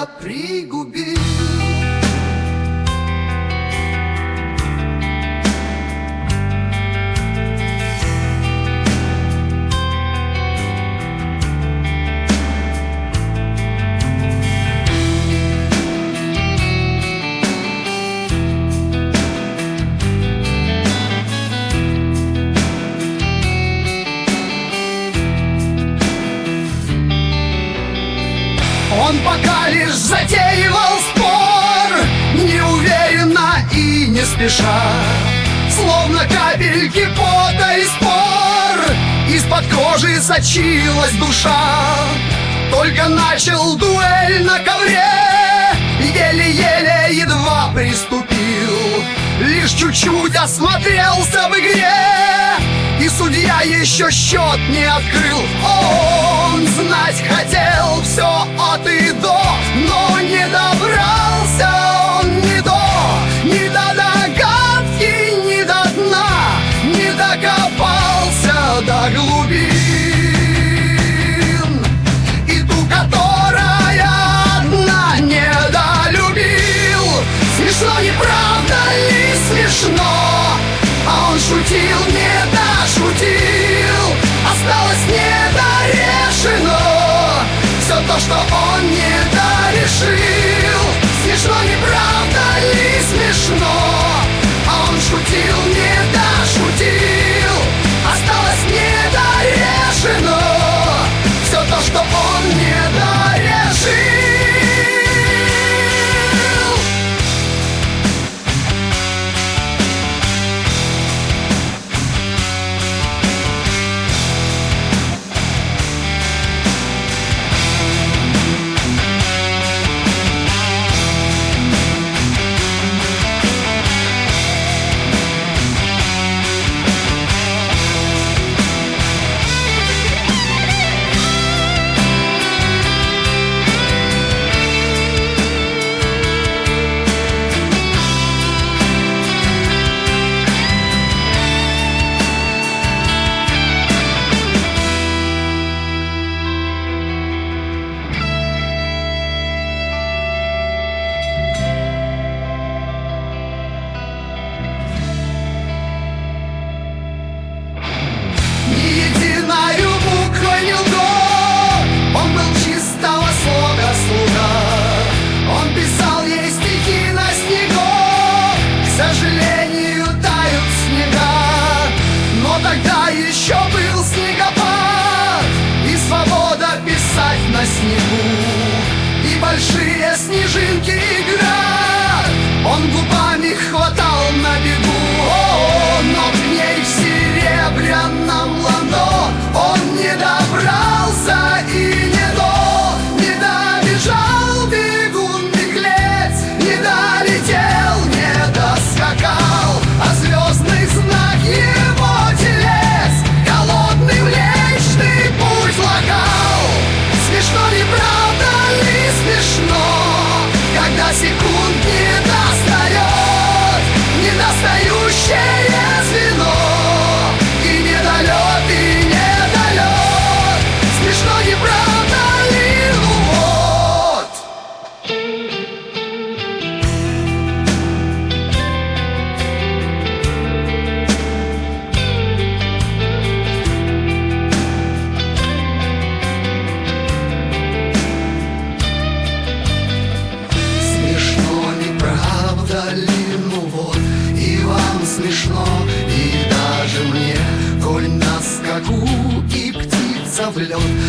пригубил. Он пока лишь затеивал спор, неуверенно и не спеша, словно капельки пота и спор, из-под кожи сочилась душа. Только начал дуэль на ковре, еле-еле едва приступил, лишь чуть-чуть осмотрелся в игре, и судья еще счет не открыл. Он знать хотел все от и до, но не добрался он ни до догадки, ни до дна, не докопался до глубин. И ту, которая одна, недолюбил. Смешно, не правда ли смешно? А он шутил, не дошутил, осталось недорешено все то, что он не дорешил. Смешно, не правда ли смешно? А он шутил, не дошутил, осталось недорешено все то, что он не дорешил. И большие снежинки играют, он губами хватал на бегу, но к ней в серебряном ландо он не добрался и не добежал. Бегун беглец не долетел, не доскакал, а звездный знак его телец голодный Млечный Путь локал. Смешно, не правда ли смешно, когда секунд не достает недостающее звено, и недолет, и недолет. Смешно, не правда ли, ну вот. Смешно, и даже мне, коль на скаку и птица в лед